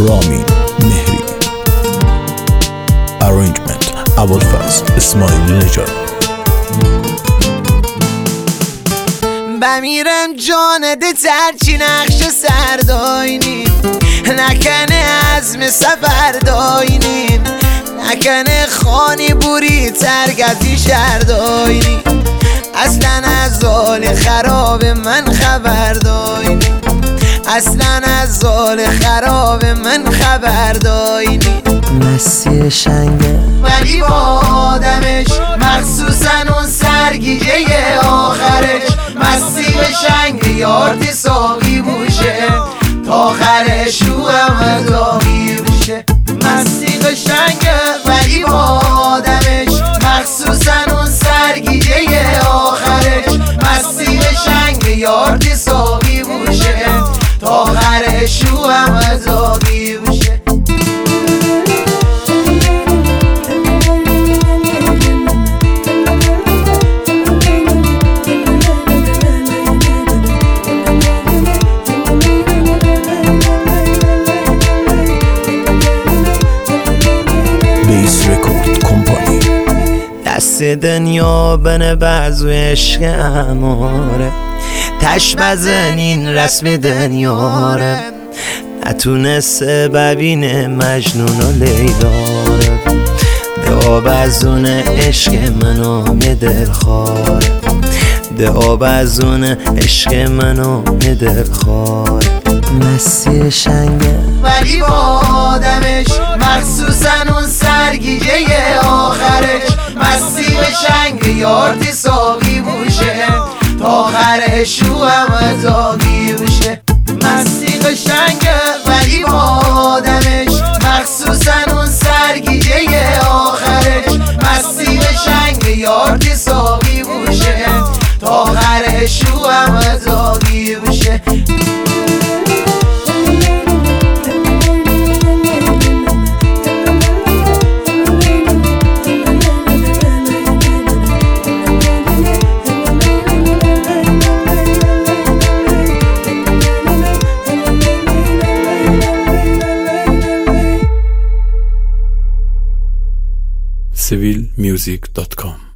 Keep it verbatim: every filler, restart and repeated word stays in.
رامین مهری. Arrangement ابوالفضل اسماعیل نژاد. بمیرم جانده ترچی نقش سرداینیم، نکنه عزم سفر داینیم، نکنه خانی بوری ترگتی شرداینیم، اصلا از حال خراب من خبر داینیم، اصلا از حال خراب من خبر داینیم. مسیح شنگه ولی با آدمش مخصوصا اون سرگیجه آخرش، مسیح شنگ یارتی ساقی بوشه تا آخرش رو همه داغی بوشه. مسیح شنگه ولی با آدمش مخصوصا اون سرگیجه آخرش، مسیح شنگ یارتی ساقی بوشه تا آخرش رو همه داغی بوشه. بیس رکورد کمپانی. دست دنیا بنه بزو عشق اماره، تش بزنین رسم دنیاره، نتونسته ببینه مجنون و لیلاره، دعا بزون عشق منو یه دلخواره، دعا بزون عشق منو یه دلخواره. مسیح شنگه ولی با آدمش مخصوصا اون سرگیجه آخرش، مسیح شنگ یارتی ساقی بوشه تا آخرش رو همه داغی بوشه. مسیح شنگه ولی با آدمش مخصوصا اون سرگیجه آخرش، مسیح شنگ یارتی ساقی بوشه تا آخرش رو همه داغی بوشه. سیویل میوزیک دات کام